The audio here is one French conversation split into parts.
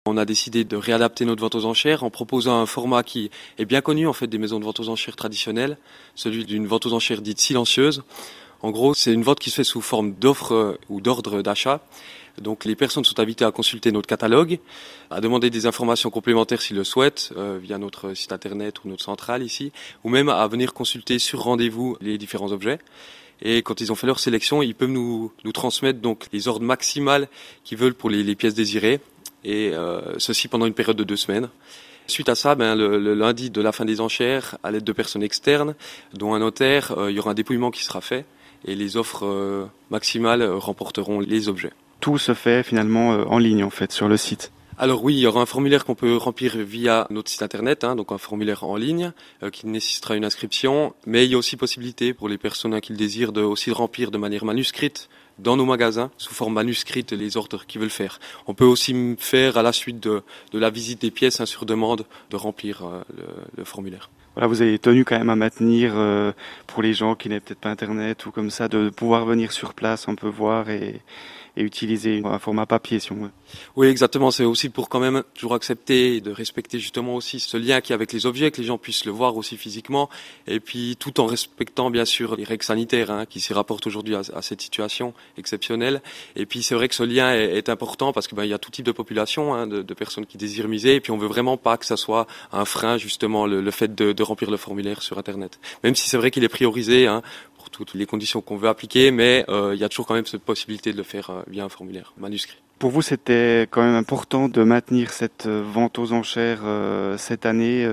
On a décidé de réadapter notre vente aux enchères en proposant un format qui est bien connu en fait des maisons de vente aux enchères traditionnelles, celui d'une vente aux enchères dite silencieuse. En gros, c'est une vente qui se fait sous forme d'offres ou d'ordre d'achat. Donc les personnes sont invitées à consulter notre catalogue, à demander des informations complémentaires s'ils le souhaitent via notre site internet ou notre centrale ici, ou même à venir consulter sur rendez-vous les différents objets. Et quand ils ont fait leur sélection, ils peuvent nous transmettre donc les ordres maximales qu'ils veulent pour les pièces désirées, et ceci pendant une période de 2 semaines. Suite à ça, le lundi de la fin des enchères, à l'aide de personnes externes, dont un notaire, il y aura un dépouillement qui sera fait, et les offres maximales remporteront les objets. Tout se fait finalement en ligne en fait sur le site. Alors oui, il y aura un formulaire qu'on peut remplir via notre site internet, donc un formulaire en ligne qui nécessitera une inscription, mais il y a aussi possibilité pour les personnes qui le désirent de remplir de manière manuscrite dans nos magasins, sous forme manuscrite, les ordres qu'ils veulent faire. On peut aussi faire à la suite de la visite des pièces sur demande de remplir le formulaire. Voilà, vous avez tenu quand même à maintenir pour les gens qui n'avaient peut-être pas internet ou comme ça, de pouvoir venir sur place, on peut voir et utiliser un format papier si on veut. Oui, exactement. C'est aussi pour quand même toujours accepter et de respecter justement aussi ce lien qu'il y a avec les objets, que les gens puissent le voir aussi physiquement, et puis tout en respectant bien sûr les règles sanitaires qui s'y rapportent aujourd'hui à cette situation exceptionnelle. Et puis c'est vrai que ce lien est important parce que il y a tout type de population, de personnes qui désirent miser, et puis on veut vraiment pas que ça soit un frein justement le fait de remplir le formulaire sur Internet. Même si c'est vrai qu'il est priorisé pour toutes les conditions qu'on veut appliquer, mais il y a toujours quand même cette possibilité de le faire via un formulaire manuscrit. Pour vous, c'était quand même important de maintenir cette vente aux enchères cette année.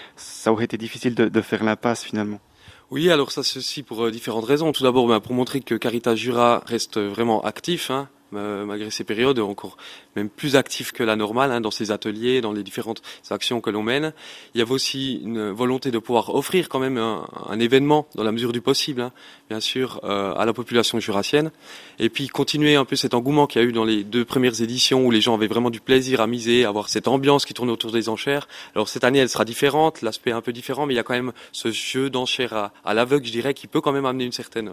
Ça aurait été difficile de faire l'impasse finalement. Oui, alors ça c'est aussi pour différentes raisons. Tout d'abord, pour montrer que Caritas Jura reste vraiment actif, malgré ces périodes, encore même plus actif que la normale dans ses ateliers, dans les différentes actions que l'on mène. Il y avait aussi une volonté de pouvoir offrir quand même un événement dans la mesure du possible, bien sûr, à la population jurassienne. Et puis continuer un peu cet engouement qu'il y a eu dans les 2 premières éditions où les gens avaient vraiment du plaisir à miser, à avoir cette ambiance qui tourne autour des enchères. Alors cette année, elle sera différente, l'aspect est un peu différent, mais il y a quand même ce jeu d'enchères à l'aveugle, je dirais, qui peut quand même amener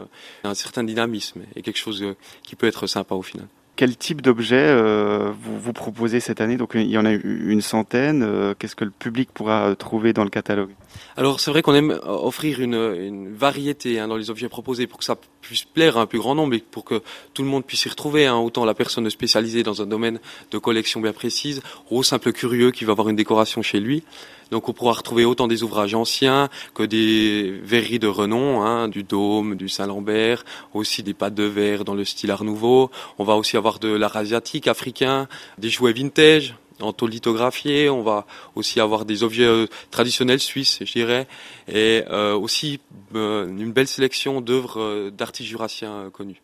un certain dynamisme et quelque chose qui peut être sympa au final. Quel type d'objet vous proposez cette année? Donc il y en a une centaine. Qu'est-ce que le public pourra trouver dans le catalogue? Alors c'est vrai qu'on aime offrir une variété dans les objets proposés pour que ça puisse plaire à un plus grand nombre et pour que tout le monde puisse s'y retrouver, autant la personne spécialisée dans un domaine de collection bien précise, au simple curieux qui va avoir une décoration chez lui. Donc on pourra retrouver autant des ouvrages anciens que des verreries de renom, du Dôme, du Saint-Lambert, aussi des pâtes de verre dans le style Art Nouveau. On va aussi avoir de l'art asiatique, africain, des jouets vintage en tôle lithographiée. On va aussi avoir des objets traditionnels suisses, je dirais, et aussi une belle sélection d'œuvres d'artistes jurassiens connus.